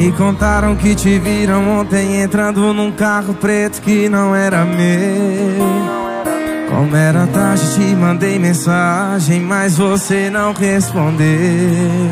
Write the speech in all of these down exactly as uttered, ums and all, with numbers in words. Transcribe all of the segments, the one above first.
Me contaram que te viram ontem entrando num carro preto que não era meu. Como era tarde te mandei mensagem, mas você não respondeu.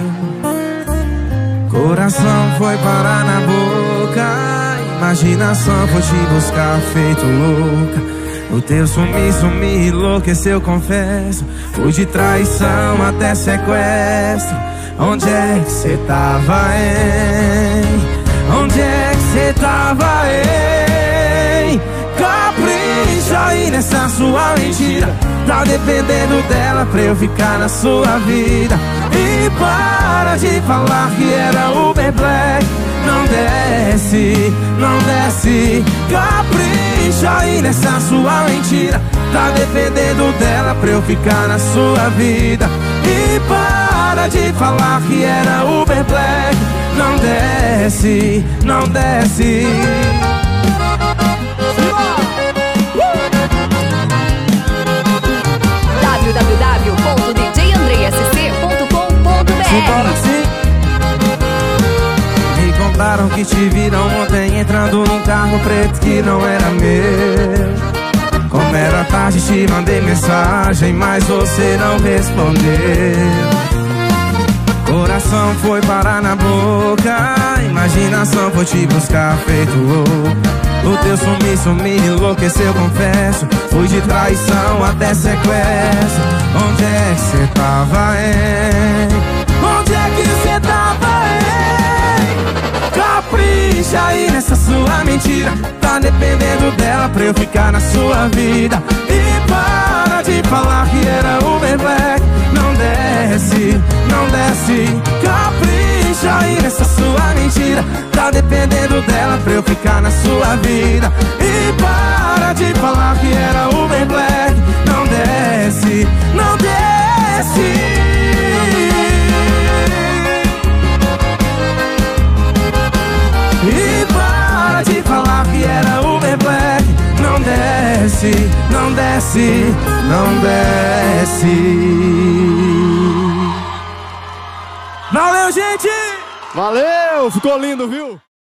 Coração foi parar na boca, imaginação foi te buscar feito louca. O teu sumiço me enlouqueceu, confesso. Fui de traição até sequestro. Onde é que cê tava, hein? Onde é que cê tava, hein? Capricha aí nessa sua mentira. Tá dependendo dela pra eu ficar na sua vida. E para de falar que era Uber Black. Não desce, não desce. Capricha aí nessa sua mentira. Tá dependendo dela pra eu ficar na sua vida. E para de falar que era Uber Black. Não desce, não desce. w w w ponto d j andrei s c ponto com ponto b r. Me contaram que te viram ontem entrando num carro preto que não era meu. Como era tarde te mandei mensagem, mas você não respondeu. Coração foi parar na boca, imaginação foi te buscar feito louco. O teu sumiço me enlouqueceu, confesso. Fui de traição até sequestro. Onde é que cê tava, hein? Onde é que cê tava, hein? Capricha aí nessa sua mentira. Tá dependendo dela pra eu ficar na sua vida. E para de falar que era Uber Black. Não desce, não desce. Capricha aí nessa sua mentira. Tá dependendo dela pra eu ficar na sua vida. E para de falar que era Uber Black. Não desce, não desce. E para de falar que era Uber Black. Não desce, não desce, não desce. Valeu, gente! Valeu, ficou lindo, viu?